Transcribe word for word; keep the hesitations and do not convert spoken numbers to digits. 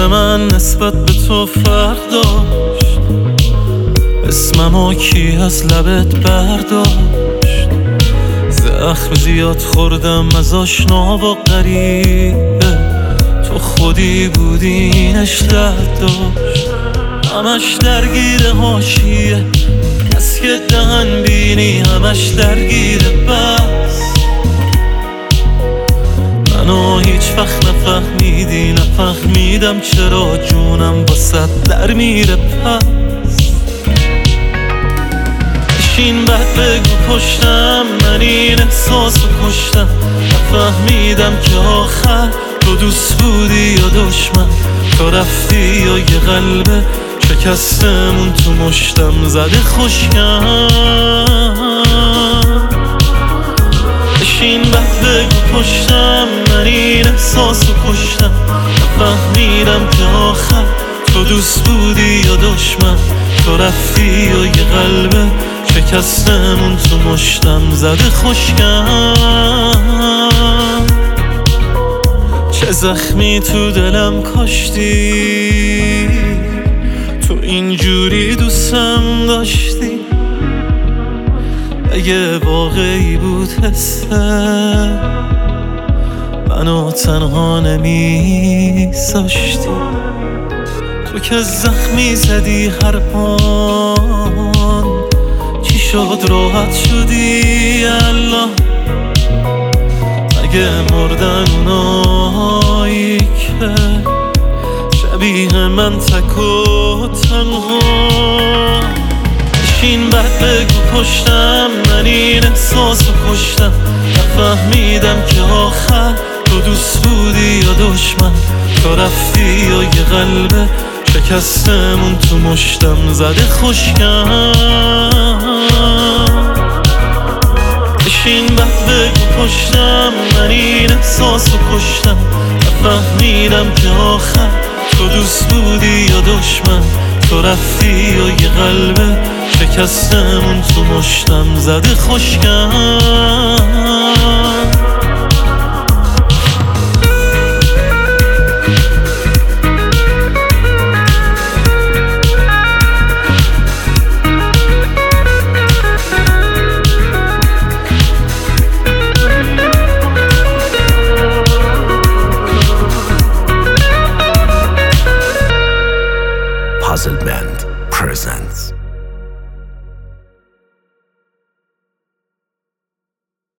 دل من نسبت به تو فرق داشت، اسممو کی از لبت برداشت؟ زخم زیاد خوردم از آشنا و غریبه، تو خودی بودی اینش درد داشت. همش درگیر حاشیه، کس که دهن بینی همش درگیره. بس منو هیچ وقت نفهمیدی، نفهمیدم چرا جونم واسه در میره. پس بشین بعد بگو پشتم، من این احساسو کشتم. نفهمیدم که آخر تو دوست بودی یا دشمن، تو رفتی یا یه قلبه شکستمون تو مشتم زده خوشگم. بشین بعد بگو پشتم، من این احساسو کشتم. نفهمیدم که آخر تو دوست بودی یا دشمن، تو رفتی یا یه قلبه شکستمون تو مشتم زده خوشگم. چه زخمی تو دلم کاشتی، تو اینجوری دوستم داشتی. اگه واقعی بود حسه منو تنها نمیذاشتی. تو که زخمی زدی هر آن، چی شد راحت شدی الله؟ اگه مردن اونایی که شبیه من تک و تنها. بشین بعد بگو پشتم، من این احساسو کشتم. نفهمیدم که آخر تو دوست بودی یا دشمن، تو رفتی یا یه قلبه شکستمون تو مشتم زده خوشگم. بشین بعد بگو پشتم، من این احساسو کشتم. نفهمیدم که آخر تو دوست بودی یا دشمن، تو رفتی یا یه قلبه شکستمون تو مشتم زده خوشگم. Puzzle Band presents